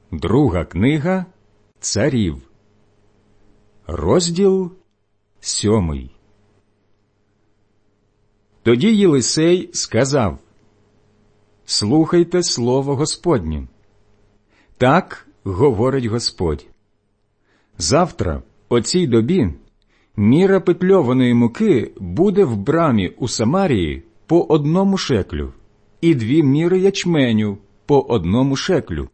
Друга книга Царів, розділ 7. Тоді Єлисей сказав: «Слухайте слово Господнє. Так говорить Господь. Завтра, о цій добі, міра петльованої муки буде в брамі у Самарії по 1 шеклю, і 2 міри ячменю по 1 шеклю».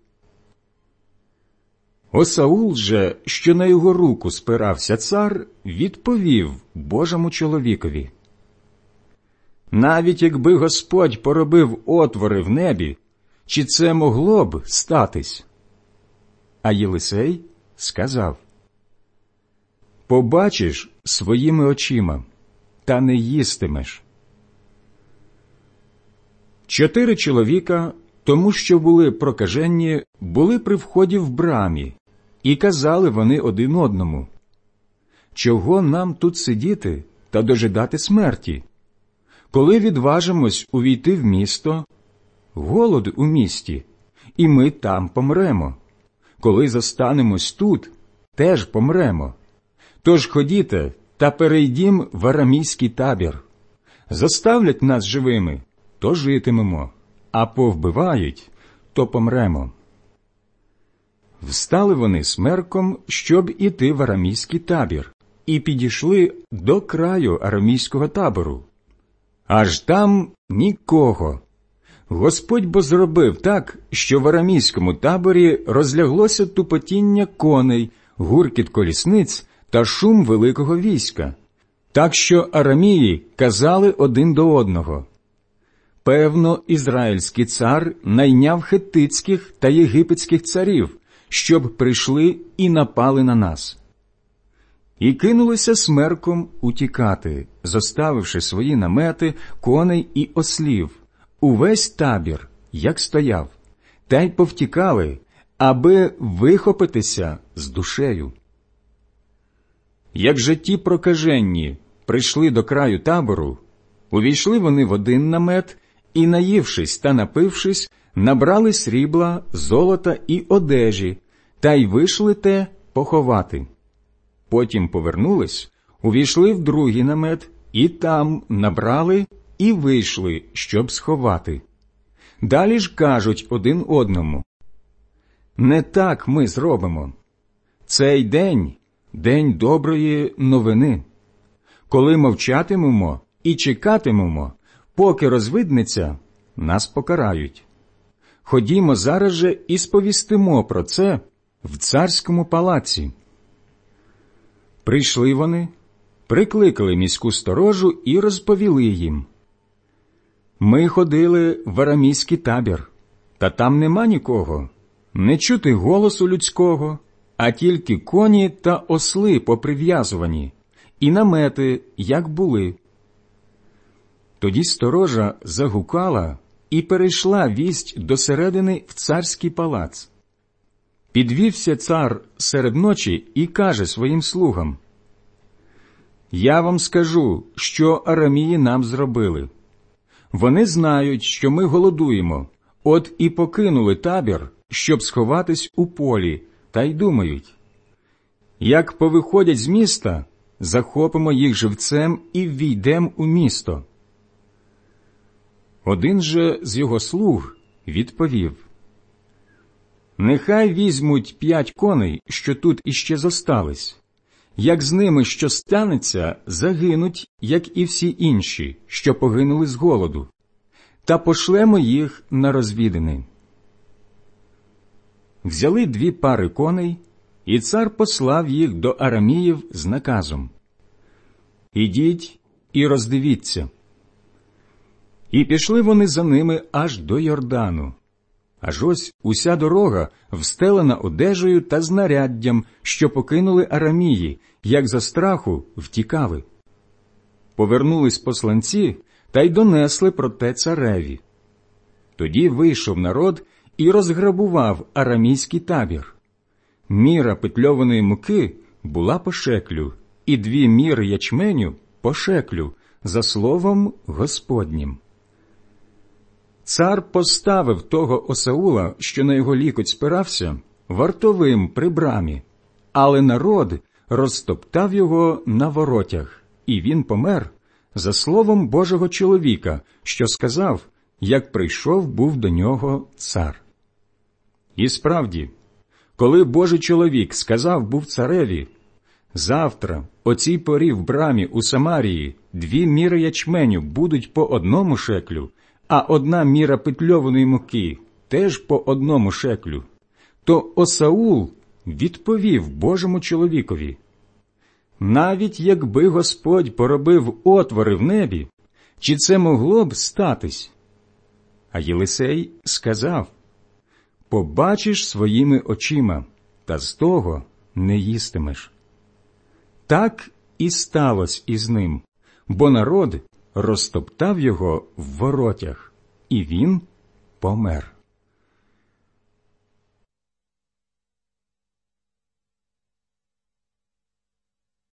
Осаул же, що на його руку спирався цар, відповів Божому чоловікові: «Навіть якби Господь поробив отвори в небі, чи це могло б статись?» А Єлисей сказав: «Побачиш своїми очима, та не їстимеш». 4 чоловіка, тому що були прокажені, були при вході в брамі, і казали вони один одному: «Чого нам тут сидіти та дожидати смерті? Коли відважимось увійти в місто, голод у місті, і ми там помремо. Коли зостанемось тут, теж помремо. Тож ходіте та перейдім в арамійський табір. Заставлять нас живими, то житимемо, а повбивають, то помремо». Встали вони смерком, щоб іти в арамійський табір, і підійшли до краю арамійського табору. Аж там нікого. Господь бо зробив так, що в арамійському таборі розляглося тупотіння коней, гуркіт колісниць та шум великого війська, так що арамії казали один до одного: «Певно, ізраїльський цар найняв хеттицьких та єгипетських царів, щоб прийшли і напали на нас». І кинулися смерком утікати, зоставивши свої намети, коней і ослів, увесь табір, як стояв, та й повтікали, аби вихопитися з душею. Як же ті прокаженні прийшли до краю табору, увійшли вони в один намет і, наївшись та напившись, набрали срібла, золота і одежі, та й вийшли те поховати. Потім повернулись, увійшли в другий намет, і там набрали і вийшли, щоб сховати. Далі ж кажуть один одному: «Не так ми зробимо. Цей день – день доброї новини. Коли мовчатимемо і чекатимемо, поки розвиднеться, нас покарають. Ходімо зараз же і сповістимо про це в царському палаці». Прийшли вони, прикликали міську сторожу і розповіли їм: «Ми ходили в арамійський табір, та там нема нікого, не чути голосу людського, а тільки коні та осли поприв'язувані, і намети, як були». Тоді сторожа загукала, і перейшла вість до середини в царський палац. Підвівся цар серед ночі і каже своїм слугам: «Я вам скажу, що арамії нам зробили. Вони знають, що ми голодуємо, от і покинули табір, щоб сховатись у полі, та й думають: як повиходять з міста, захопимо їх живцем і ввійдем у місто». Один же з його слуг відповів: «Нехай візьмуть 5 коней, що тут іще зостались. Як з ними що станеться, загинуть, як і всі інші, що погинули з голоду, та пошлемо їх на розвідини». Взяли 2 пари коней, і цар послав їх до араміїв з наказом: «Ідіть і роздивіться». І пішли вони за ними аж до Йордану. Аж ось уся дорога встелена одежею та знаряддям, що покинули арамії, як за страху втікали. Повернулись посланці та й донесли про те цареві. Тоді вийшов народ і розграбував арамійський табір. Міра петльованої муки була по шеклю, і 2 міри ячменю по шеклю, за словом Господнім. Цар поставив того Осаула, що на його лікоть спирався, вартовим при брамі, але народ розтоптав його на воротях, і він помер за словом Божого чоловіка, що сказав, як прийшов був до нього цар. І справді, коли Божий чоловік сказав був цареві: «Завтра о цій порі в брамі у Самарії 2 міри ячменю будуть по 1 шеклю, а 1 міра петльованої муки теж по 1 шеклю», то Осаул відповів Божому чоловікові: «Навіть якби Господь поробив отвори в небі, чи це могло б статись?» А Єлисей сказав: «Побачиш своїми очима, та з того не їстимеш». Так і сталося із ним, бо народ розтоптав його в воротях, і він помер.